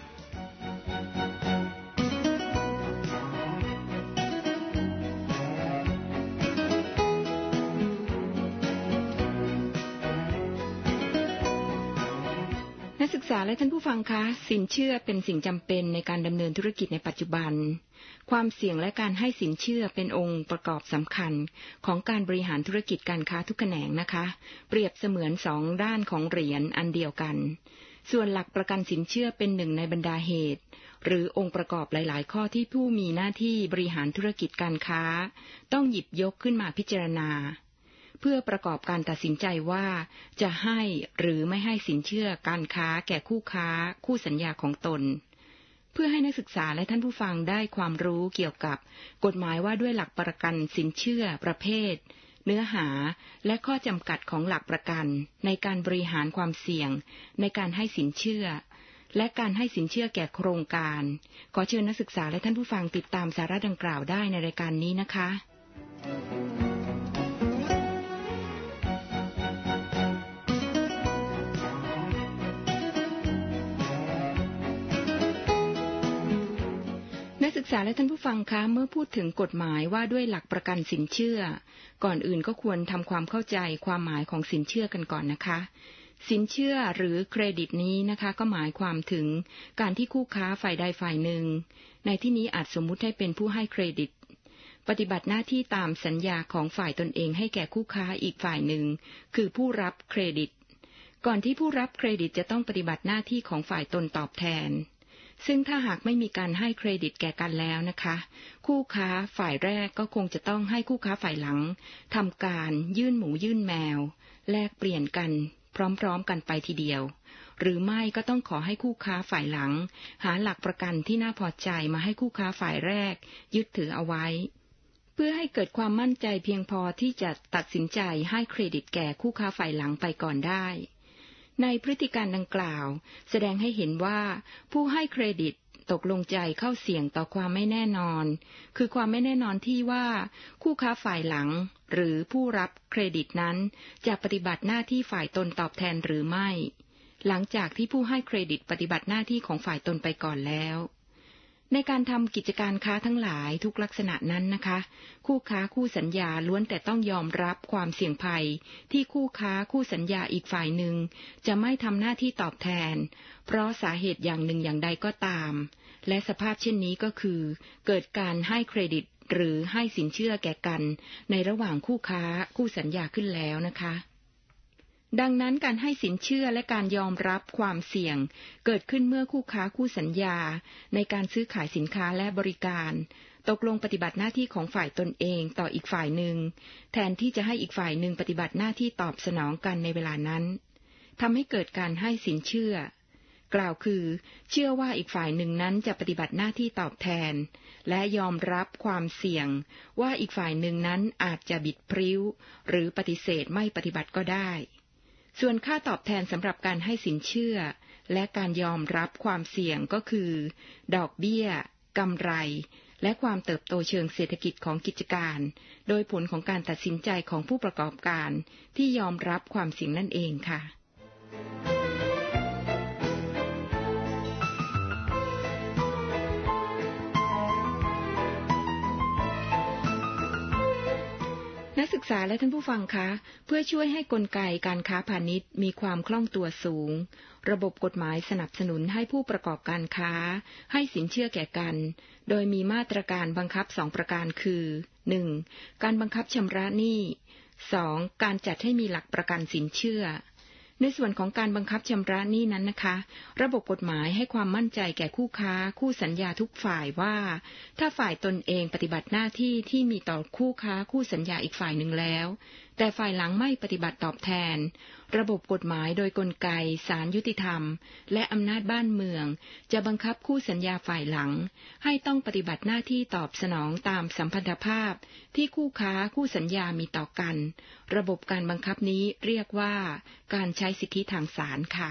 S1: นักศึกษาและท่านผู้ฟังคะสินเชื่อเป็นสิ่งจำเป็นในการดำเนินธุรกิจในปัจจุบันความเสี่ยงและการให้สินเชื่อเป็นองค์ประกอบสำคัญของการบริหารธุรกิจการค้าทุกแขนงนะคะเปรียบเสมือนสองด้านของเหรียญอันเดียวกันส่วนหลักประกันสินเชื่อเป็นหนึ่งในบรรดาเหตุหรือองค์ประกอบหลายๆข้อที่ผู้มีหน้าที่บริหารธุรกิจการค้าต้องหยิบยกขึ้นมาพิจารณาเพื่อประกอบการตัดสินใจว่าจะให้หรือไม่ให้สินเชื่อการค้าแก่คู่ค้าคู่สัญญาของตนเพื่อให้นักศึกษาและท่านผู้ฟังได้ความรู้เกี่ยวกับกฎหมายว่าด้วยหลักประกันสินเชื่อประเภทเนื้อหาและข้อจำกัดของหลักประกันในการบริหารความเสี่ยงในการให้สินเชื่อและการให้สินเชื่อแก่โครงการขอเชิญนักศึกษาและท่านผู้ฟังติดตามสาระดังกล่าวได้ในรายการนี้นะคะนักศึกษาและท่านผู้ฟังคะเมื่อพูดถึงกฎหมายว่าด้วยหลักประกันสินเชื่อก่อนอื่นก็ควรทำความเข้าใจความหมายของสินเชื่อกันก่อนนะคะสินเชื่อหรือเครดิตนี้นะคะก็หมายความถึงการที่คู่ค้าฝ่ายใดฝ่ายหนึ่งในที่นี้อาจสมมุติให้เป็นผู้ให้เครดิตปฏิบัติหน้าที่ตามสัญญาของฝ่ายตนเองให้แก่คู่ค้าอีกฝ่ายหนึ่งคือผู้รับเครดิตก่อนที่ผู้รับเครดิตจะต้องปฏิบัติหน้าที่ของฝ่ายตนตอบแทนซึ่งถ้าหากไม่มีการให้เครดิตแก่กันแล้วนะคะคู่ค้าฝ่ายแรกก็คงจะต้องให้คู่ค้าฝ่ายหลังทำการยื่นหมูยื่นแมวแลกเปลี่ยนกันพร้อมๆกันไปทีเดียวหรือไม่ก็ต้องขอให้คู่ค้าฝ่ายหลังหาหลักประกันที่น่าพอใจมาให้คู่ค้าฝ่ายแรกยึดถือเอาไว้เพื่อให้เกิดความมั่นใจเพียงพอที่จะตัดสินใจให้เครดิตแก่คู่ค้าฝ่ายหลังไปก่อนได้ในพฤติการดังกล่าวแสดงให้เห็นว่าผู้ให้เครดิตตกลงใจเข้าเสี่ยงต่อความไม่แน่นอนคือความไม่แน่นอนที่ว่าคู่ค้าฝ่ายหลังหรือผู้รับเครดิตนั้นจะปฏิบัติหน้าที่ฝ่ายตนตอบแทนหรือไม่หลังจากที่ผู้ให้เครดิตปฏิบัติหน้าที่ของฝ่ายตนไปก่อนแล้วในการทำกิจการค้าทั้งหลายทุกลักษณะนั้นนะคะคู่ค้าคู่สัญญาล้วนแต่ต้องยอมรับความเสี่ยงภัยที่คู่ค้าคู่สัญญาอีกฝ่ายหนึ่งจะไม่ทำหน้าที่ตอบแทนเพราะสาเหตุอย่างหนึ่งอย่างใดก็ตามและสภาพเช่นนี้ก็คือเกิดการให้เครดิตหรือให้สินเชื่อแก่กันในระหว่างคู่ค้าคู่สัญญาขึ้นแล้วนะคะดังนั้นการให้สินเชื่อและการยอมรับความเสี่ยงเกิดขึ้นเมื่อคู่ค้าคู่สัญญาในการซื้อขายสินค้าและบริการตกลงปฏิบัติหน้าที่ของฝ่ายตนเองต่ออีกฝ่ายหนึ่งแทนที่จะให้อีกฝ่ายหนึ่งปฏิบัติหน้าที่ตอบสนองกันในเวลานั้นทำให้เกิดการให้สินเชื่อกล่าวคือเชื่อว่าอีกฝ่ายหนึ่งนั้นจะปฏิบัติหน้าที่ตอบแทนและยอมรับความเสี่ยงว่าอีกฝ่ายหนึ่งนั้นอาจจะบิดพริ้วหรือปฏิเสธไม่ปฏิบัติก็ได้ส่วนค่าตอบแทนสำหรับการให้สินเชื่อและการยอมรับความเสี่ยงก็คือดอกเบี้ยกำไรและความเติบโตเชิงเศรษฐกิจของกิจการโดยผลของการตัดสินใจของผู้ประกอบการที่ยอมรับความเสี่ยงนั่นเองค่ะนักศึกษาและท่านผู้ฟังคะเพื่อช่วยให้กลไกการค้าพาณิชย์มีความคล่องตัวสูงระบบกฎหมายสนับสนุนให้ผู้ประกอบการค้าให้สินเชื่อแก่กันโดยมีมาตรการบังคับสองประการคือ หนึ่ง การบังคับชำระหนี้ สอง การจัดให้มีหลักประกันสินเชื่อในส่วนของการบังคับชำระหนี้นั้นนะคะระบบกฎหมายให้ความมั่นใจแก่คู่ค้าคู่สัญญาทุกฝ่ายว่าถ้าฝ่ายตนเองปฏิบัติหน้าที่ที่มีต่อคู่ค้าคู่สัญญาอีกฝ่ายหนึ่งแล้วแต่ฝ่ายหลังไม่ปฏิบัติตอบแทนระบบกฎหมายโดยกลไกศาลยุติธรรมและอำนาจบ้านเมืองจะบังคับคู่สัญญาฝ่ายหลังให้ต้องปฏิบัติหน้าที่ตอบสนองตามสัมพันธภาพที่คู่ค้าคู่สัญญามีต่อกันระบบการบังคับนี้เรียกว่าการใช้สิทธิทางศาลค่ะ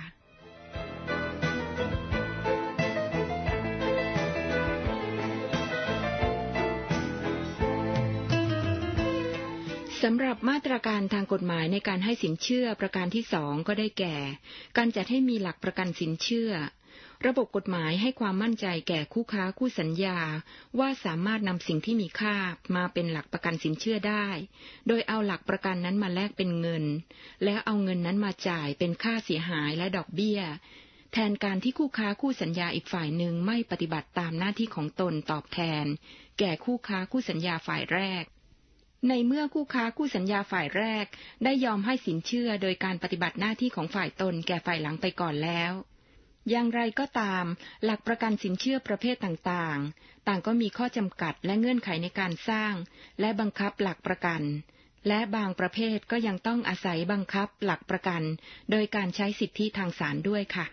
S1: สำหรับมาตรการทางกฎหมายในการให้สินเชื่อประการที่สองก็ได้แก่การจัดให้มีหลักประกันสินเชื่อระบบกฎหมายให้ความมั่นใจแก่คู่ค้าคู่สัญญาว่าสามารถนำสิ่งที่มีค่ามาเป็นหลักประกันสินเชื่อได้โดยเอาหลักประกันนั้นมาแลกเป็นเงินแล้วเอาเงินนั้นมาจ่ายเป็นค่าเสียหายและดอกเบี้ยแทนการที่คู่ค้าคู่สัญญาอีกฝ่ายหนึ่งไม่ปฏิบัติตามหน้าที่ของตนตอบแทนแก่คู่ค้าคู่สัญญาฝ่ายแรกในเมื่อคู่ค้าคู่สัญญาฝ่ายแรกได้ยอมให้สินเชื่อโดยการปฏิบัติหน้าที่ของฝ่ายตนแก่ฝ่ายหลังไปก่อนแล้วอย่างไรก็ตามหลักประกันสินเชื่อประเภทต่างๆต่างก็มีข้อจำกัดและเงื่อนไขในการสร้างและบังคับหลักประกันและบางประเภทก็ยังต้องอาศัยบังคับหลักประกันโดยการใช้สิทธิทางศาลด้วยค่ะ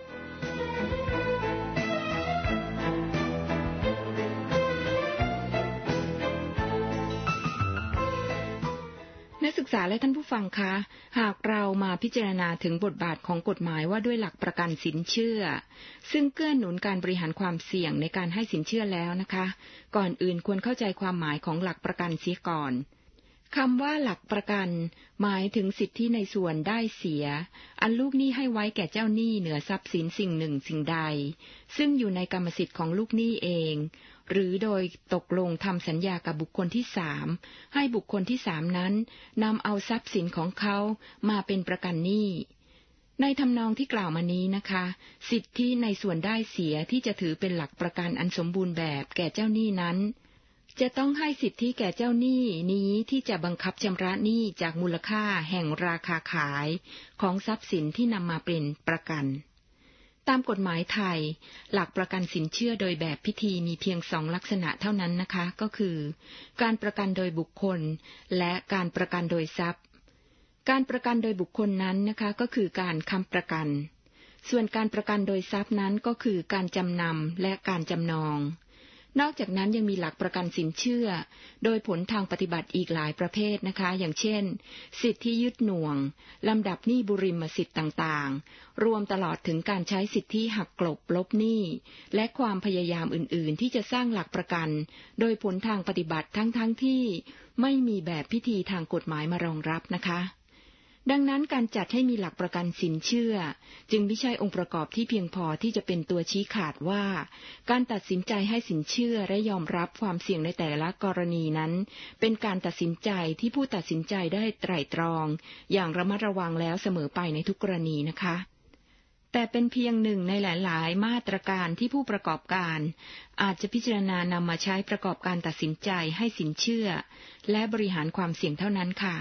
S1: นักศึกษาและท่านผู้ฟังคะหากเรามาพิจารณาถึงบทบาทของกฎหมายว่าด้วยหลักประกันสินเชื่อซึ่งเกื้อหนุนการบริหารความเสี่ยงในการให้สินเชื่อแล้วนะคะก่อนอื่นควรเข้าใจความหมายของหลักประกันเสียก่อนคำว่าหลักประกันหมายถึงสิทธิในส่วนได้เสียอันลูกหนี้ให้ไว้แก่เจ้าหนี้เหนือทรัพย์สินสิ่งหนึ่งสิ่งใดซึ่งอยู่ในกรรมสิทธิ์ของลูกหนี้เองหรือโดยตกลงทำสัญญากับบุคคลที่สามให้บุคคลที่สามนั้นนำเอาทรัพย์สินของเขามาเป็นประกันหนี้ในทำนองที่กล่าวมานี้นะคะสิทธิในส่วนได้เสียที่จะถือเป็นหลักประกันอันสมบูรณ์แบบแก่เจ้าหนี้นั้นจะต้องให้สิทธิแก่เจ้าหนี้นี้ที่จะบังคับชำระหนี้จากมูลค่าแห่งราคาขายของทรัพย์สินที่นำมาเป็นประกันตามกฎหมายไทยหลักประกันสินเชื่อโดยแบบพิธีมีเพียงสองลักษณะเท่านั้นนะคะก็คือการประกันโดยบุคคลและการประกันโดยทรัพย์การประกันโดยบุคคลนั้นนะคะก็คือการค้ำประกันส่วนการประกันโดยทรัพย์นั้นก็คือการจำนำและการจำนองนอกจากนั้นยังมีหลักประกันสินเชื่อโดยผลทางปฏิบัติอีกหลายประเภทนะคะอย่างเช่นสิทธิยึดหน่วงลำดับหนี้บุริมสิทธิ์ต่างๆรวมตลอดถึงการใช้สิทธิหักกลบลบหนี้และความพยายามอื่นๆที่จะสร้างหลักประกันโดยผลทางปฏิบัติทั้งๆ ท, ที่ไม่มีแบบพิธีทางกฎหมายมารองรับนะคะดังนั้นการจัดให้มีหลักประกันสินเชื่อจึงไม่ใช่องค์ประกอบที่เพียงพอที่จะเป็นตัวชี้ขาดว่าการตัดสินใจให้สินเชื่อและยอมรับความเสี่ยงในแต่ละกรณีนั้นเป็นการตัดสินใจที่ผู้ตัดสินใจได้ไตร่ตรองอย่างระมัดระวังแล้วเสมอไปในทุกกรณีนะคะแต่เป็นเพียงหนึ่งในหลายๆมาตรการที่ผู้ประกอบการอาจจะพิจารณานำมาใช้ประกอบการตัดสินใจให้สินเชื่อและบริหารความเสี่ยงเท่านั้นค่ะ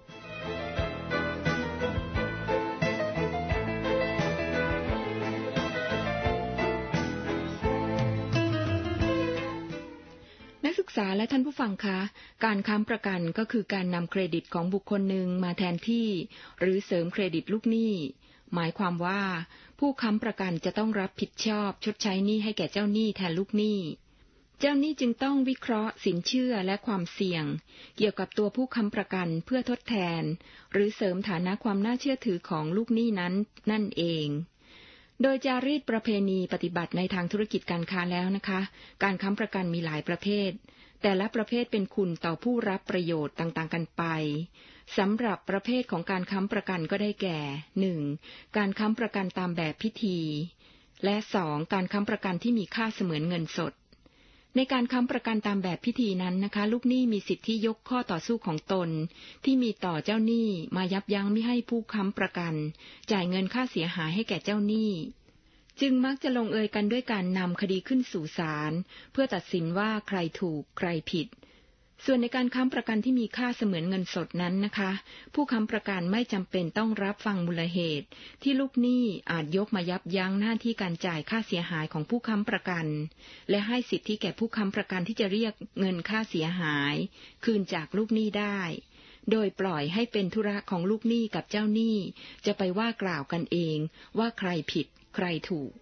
S1: นักศึกษาและท่านผู้ฟังคะการค้ำประกันก็คือการนำเครดิตของบุคคลหนึ่งมาแทนที่หรือเสริมเครดิตลูกหนี้หมายความว่าผู้ค้ำประกันจะต้องรับผิดชอบชดใช้หนี้ให้แก่เจ้าหนี้แทนลูกหนี้เจ้าหนี้จึงต้องวิเคราะห์สินเชื่อและความเสี่ยงเกี่ยวกับตัวผู้ค้ำประกันเพื่อทดแทนหรือเสริมฐานะความน่าเชื่อถือของลูกหนี้นั้นนั่นเองโดยจารีตประเพณีปฏิบัติในทางธุรกิจการค้าแล้วนะคะการค้ำประกันมีหลายประเภทแต่ละประเภทเป็นคุณต่อผู้รับประโยชน์ต่างๆกันไปสำหรับประเภทของการค้ำประกันก็ได้แก่ หนึ่ง การค้ำประกันตามแบบพิธีและ สอง การค้ำประกันที่มีค่าเสมือนเงินสดในการค้ำประกันตามแบบพิธีนั้นนะคะลูกหนี้มีสิทธิยกข้อต่อสู้ของตนที่มีต่อเจ้าหนี้มายับยั้งไม่ให้ผู้ค้ำประกันจ่ายเงินค่าเสียหายให้แก่เจ้าหนี้จึงมักจะลงเอยกันด้วยการนำคดีขึ้นสู่ศาลเพื่อตัดสินว่าใครถูกใครผิดส่วนในการค้ำประกันที่มีค่าเสมือนเงินสดนั้นนะคะผู้ค้ำประกันไม่จำเป็นต้องรับฟังมูลเหตุที่ลูกหนี้อาจยกมายับยั้งหน้าที่การจ่ายค่าเสียหายของผู้ค้ำประกันและให้สิทธิแก่ผู้ค้ำประกันที่จะเรียกเงินค่าเสียหายคืนจากลูกหนี้ได้โดยปล่อยให้เป็นธุระของลูกหนี้กับเจ้าหนี้จะไปว่ากล่าวกันเองว่าใครผิดใครถูก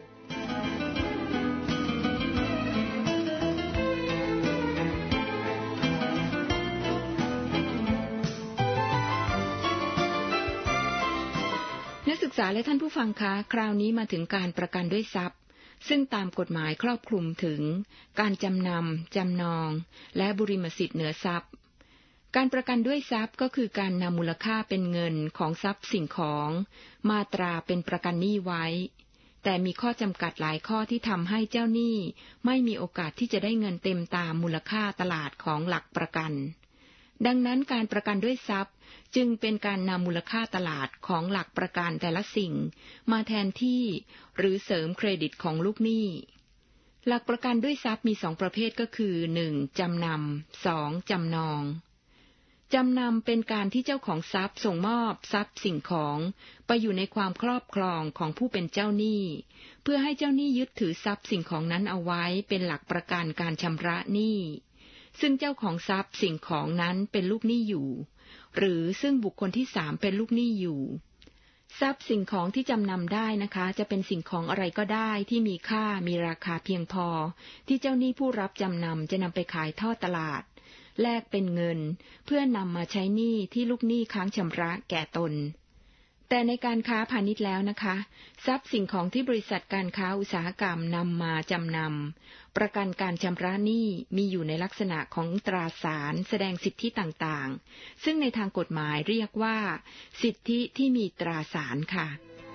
S1: นักศึกษาและท่านผู้ฟังคะคราวนี้มาถึงการประกันด้วยทรัพย์ซึ่งตามกฎหมายครอบคลุมถึงการจำนำจำนองและบุริมสิทธิ์เหนือทรัพย์การประกันด้วยทรัพย์ก็คือการนำมูลค่าเป็นเงินของทรัพย์สิ่งของมาตราเป็นประกันหนี้ไว้แต่มีข้อจำกัดหลายข้อที่ทำให้เจ้าหนี้ไม่มีโอกาสที่จะได้เงินเต็มตามมูลค่าตลาดของหลักประกันดังนั้นการประกันด้วยทรัพย์จึงเป็นการนำมูลค่าตลาดของหลักประกันแต่ละสิ่งมาแทนที่หรือเสริมเครดิตของลูกหนี้หลักประกันด้วยทรัพย์มีสองประเภทก็คือ หนึ่ง จำนำ สอง จำนองจำนำเป็นการที่เจ้าของทรัพย์ส่งมอบทรัพย์สิ่งของไปอยู่ในความครอบครองของผู้เป็นเจ้าหนี้เพื่อให้เจ้าหนี้ยึดถือทรัพย์สิ่งของนั้นเอาไว้เป็นหลักประกันการชำระหนี้ซึ่งเจ้าของทรัพย์สิ่งของนั้นเป็นลูกหนี้อยู่หรือซึ่งบุคคลที่สามเป็นลูกหนี้อยู่ทรัพย์สิ่งของที่จำนำได้นะคะจะเป็นสิ่งของอะไรก็ได้ที่มีค่ามีราคาเพียงพอที่เจ้าหนี้ผู้รับจำนำจะนำไปขายทอดตลาดแลกเป็นเงินเพื่อนำมาใช้หนี้ที่ลูกหนี้ค้างชำระแก่ตนแต่ในการค้าพาณิชย์แล้วนะคะทรัพย์สิ่งของที่บริษัทการค้าอุตสาหกรรมนำมาจำนำประกันการชำระหนี้มีอยู่ในลักษณะของตราสารแสดงสิทธิต่างๆซึ่งในทางกฎหมายเรียกว่าสิทธิที่มีตราสารค่ะ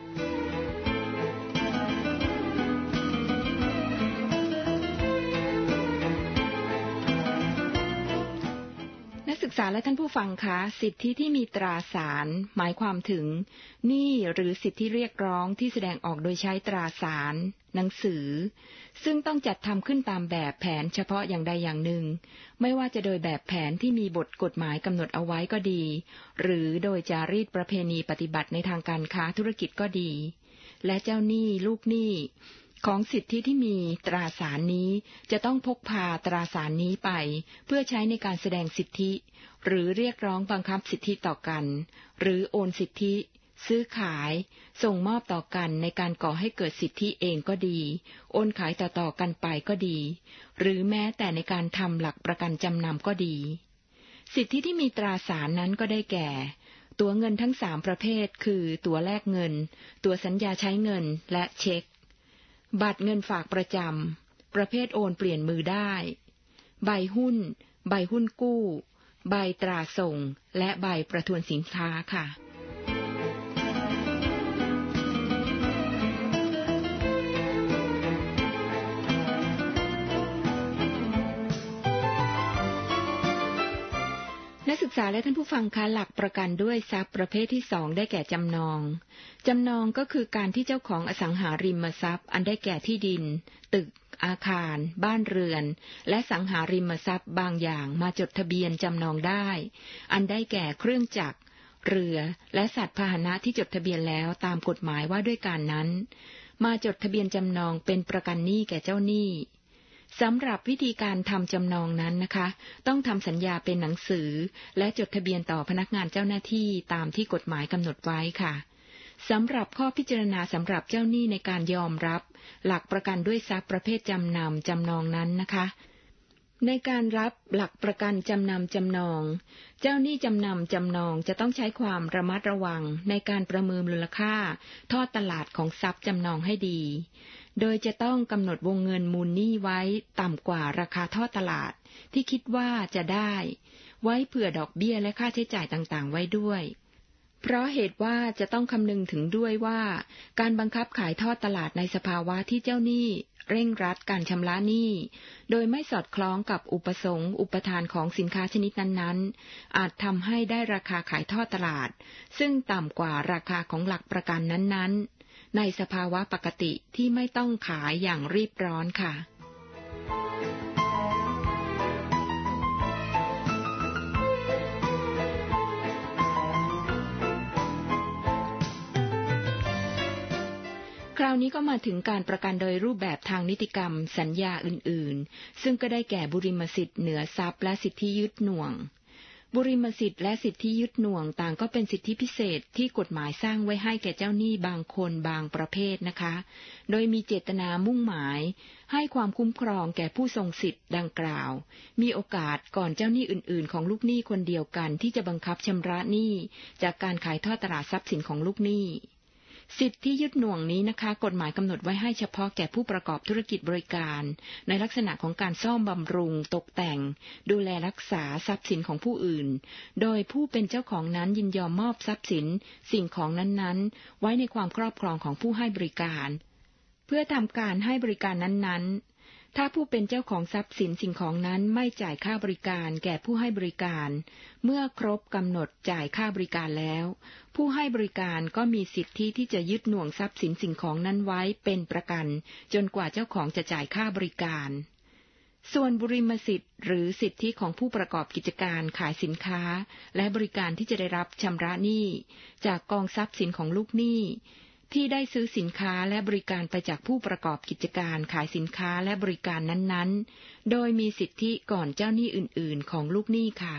S1: นักศึกษาและท่านผู้ฟังคะสิทธิที่มีตราสารหมายความถึงหนี้หรือสิทธิเรียกร้องที่แสดงออกโดยใช้ตราสารหนังสือซึ่งต้องจัดทำขึ้นตามแบบแผนเฉพาะอย่างใดอย่างหนึ่งไม่ว่าจะโดยแบบแผนที่มีบทกฎหมายกำหนดเอาไว้ก็ดีหรือโดยจารีตประเพณีปฏิบัติในทางการค้าธุรกิจก็ดีและเจ้าหนี้ลูกหนี้ของสิทธิที่มีตราสารนี้จะต้องพกพาตราสารนี้ไปเพื่อใช้ในการแสดงสิทธิหรือเรียกร้องบังคับสิทธิต่อกันหรือโอนสิทธิซื้อขายส่งมอบต่อกันในการก่อให้เกิดสิทธิเองก็ดีโอนขายต่อๆกันไปก็ดีหรือแม้แต่ในการทำหลักประกันจำนำก็ดีสิทธิที่มีตราสารนั้นก็ได้แก่ตั๋วเงินทั้งสามประเภทคือตั๋วแลกเงินตั๋วสัญญาใช้เงินและเช็คบัตรเงินฝากประจำประเภทโอนเปลี่ยนมือได้ใบหุ้นใบหุ้นกู้ใบตราส่งและใบประทวนสินค้าค่ะนักศึกษาและท่านผู้ฟังคะหลักประกันด้วยทรัพย์ประเภทที่สองได้แก่จำนองจำนองก็คือการที่เจ้าของอสังหาริมทรัพย์อันได้แก่ที่ดินตึกอาคารบ้านเรือนและสังหาริมทรัพย์บางอย่างมาจดทะเบียนจำนองได้อันได้แก่เครื่องจักรเรือและสัตว์พาหนะที่จดทะเบียนแล้วตามกฎหมายว่าด้วยการนั้นมาจดทะเบียนจำนองเป็นประกันหนี้แก่เจ้าหนี้สำหรับวิธีการทำจำนองนั้นนะคะต้องทำสัญญาเป็นหนังสือและจดทะเบียนต่อพนักงานเจ้าหน้าที่ตามที่กฎหมายกำหนดไว้ค่ะสำหรับข้อพิจารณาสำหรับเจ้าหนี้ในการยอมรับหลักประกันด้วยทรัพย์ประเภทจำนำจำนองนั้นนะคะในการรับหลักประกันจำนำจำนองเจ้าหนี้จำนำจำนองจะต้องใช้ความระมัดระวังในการประเมินมูลค่าทอดตลาดของทรัพย์จำนองให้ดีโดยจะต้องกำหนดวงเงินมูลหนี้ไว้ต่ำกว่าราคาทอดตลาดที่คิดว่าจะได้ไว้เผื่อดอกเบี้ยและค่าใช้จ่ายต่างๆไว้ด้วยเพราะเหตุว่าจะต้องคำนึงถึงด้วยว่าการบังคับขายทอดตลาดในสภาวะที่เจ้าหนี้เร่งรัดการชำระหนี้โดยไม่สอดคล้องกับอุปสงค์อุปทานของสินค้าชนิดนั้นๆอาจทำให้ได้ราคาขายทอดตลาดซึ่งต่ำกว่าราคาของหลักประกันนั้นๆในสภาวะปกติที่ไม่ต้องขายอย่างรีบร้อนค่ะคราวนี้ก็มาถึงการประกันโดยรูปแบบทางนิติกรรมสัญญาอื่นๆซึ่งก็ได้แก่บุริมสิทธิ์เหนือทรัพย์และสิทธิยึดหน่วงบุริมสิทธิ์และสิทธิยึดหน่วงต่างก็เป็นสิทธิพิเศษที่กฎหมายสร้างไว้ให้แก่เจ้าหนี้บางคนบางประเภทนะคะโดยมีเจตนามุ่งหมายให้ความคุ้มครองแก่ผู้ทรงสิทธิ์ดังกล่าวมีโอกาสก่อนเจ้าหนี้อื่นๆของลูกหนี้คนเดียวกันที่จะบังคับชำระหนี้จากการขายทอดตลาดทรัพย์สินของลูกหนี้สิทธิยึดหน่วงนี้นะคะกฎหมายกำหนดไว้ให้เฉพาะแก่ผู้ประกอบธุรกิจบริการในลักษณะของการซ่อมบำรุงตกแต่งดูแลรักษาทรัพย์สินของผู้อื่นโดยผู้เป็นเจ้าของนั้นยินยอมมอบทรัพย์สินสิ่งของนั้นๆไว้ในความครอบครองของผู้ให้บริการเพื่อทำการให้บริการนั้นๆถ้าผู้เป็นเจ้าของทรัพย์สินสิ่งของนั้นไม่จ่ายค่าบริการแก่ผู้ให้บริการเมื่อครบกำหนดจ่ายค่าบริการแล้วผู้ให้บริการก็มีสิทธิที่จะยึดหน่วงทรัพย์สินสิ่งของนั้นไว้เป็นประกันจนกว่าเจ้าของจะจ่ายค่าบริการส่วนบุริมสิทธิ์หรือสิทธิของผู้ประกอบกิจการขายสินค้าและบริการที่จะได้รับชำระหนี้จากกองทรัพย์สินของลูกหนี้ที่ได้ซื้อสินค้าและบริการไปจากผู้ประกอบกิจการขายสินค้าและบริการนั้นๆโดยมีสิทธิก่อนเจ้าหนี้อื่นๆของลูกหนี้ค่ะ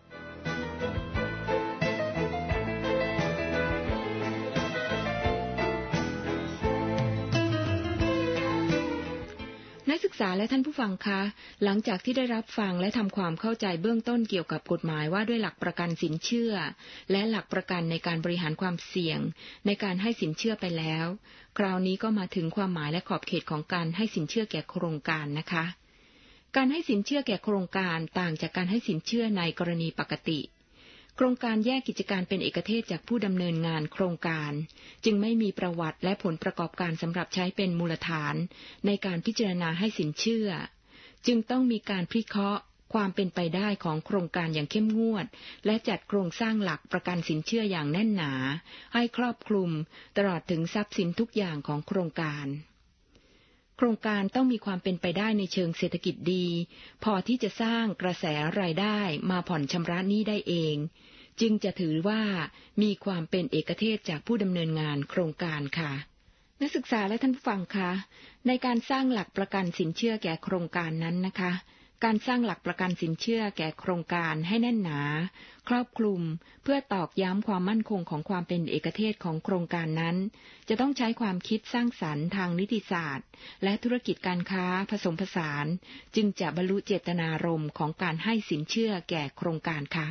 S1: นักศึกษาและท่านผู้ฟังคะหลังจากที่ได้รับฟังและทำความเข้าใจเบื้องต้นเกี่ยวกับกฎหมายว่าด้วยหลักประกันสินเชื่อและหลักประกันในการบริหารความเสี่ยงในการให้สินเชื่อไปแล้วคราวนี้ก็มาถึงความหมายและขอบเขตของการให้สินเชื่อแก่โครงการนะคะการให้สินเชื่อแก่โครงการต่างจากการให้สินเชื่อในกรณีปกติโครงการแยกกิจการเป็นเอกเทศจากผู้ดำเนินงานโครงการจึงไม่มีประวัติและผลประกอบการสำหรับใช้เป็นมูลฐานในการพิจารณาให้สินเชื่อจึงต้องมีการพิเคราะห์ความเป็นไปได้ของโครงการอย่างเข้มงวดและจัดโครงสร้างหลักประกันสินเชื่ออย่างแน่นหนาให้ครอบคลุมตลอดถึงทรัพย์สินทุกอย่างของโครงการโครงการต้องมีความเป็นไปได้ในเชิงเศรษฐกิจดีพอที่จะสร้างกระแสรายได้มาผ่อนชำระหนี้ได้เองจึงจะถือว่ามีความเป็นเอกเทศจากผู้ดำเนินงานโครงการค่ะนักศึกษาและท่านผู้ฟังคะในการสร้างหลักประกันสินเชื่อแก่โครงการนั้นนะคะการสร้างหลักประกันสินเชื่อแก่โครงการให้แน่นหนาครอบคลุมเพื่อตอกย้ำความมั่นคงของความเป็นเอกเทศของโครงการนั้นจะต้องใช้ความคิดสร้างสรรค์ทางนิติศาสตร์และธุรกิจการค้าผสมผสานจึงจะบรรลุเจตนารมณ์ของการให้สินเชื่อแก่โครงการค่ะ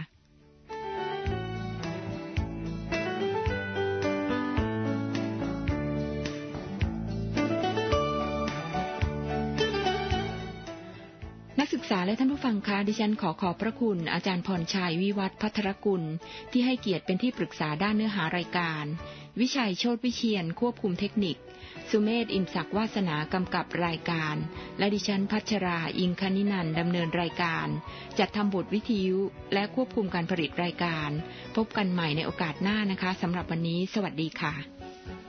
S1: นักศึกษาและท่านผู้ฟังคะดิฉันขอขอบพระคุณอาจารย์พรชัยวิวัฒน์ภัทรกุลที่ให้เกียรติเป็นที่ปรึกษาด้านเนื้อหารายการวิชัยโชติวิเชียรควบคุมเทคนิคสุเมธอินศักดิ์วาสนากำกับรายการและดิฉันพัชราอิงคณินันท์ดำเนินรายการจัดทำบทวิทยุและควบคุมการผลิตรายการพบกันใหม่ในโอกาสหน้านะคะสำหรับวันนี้สวัสดีค่ะ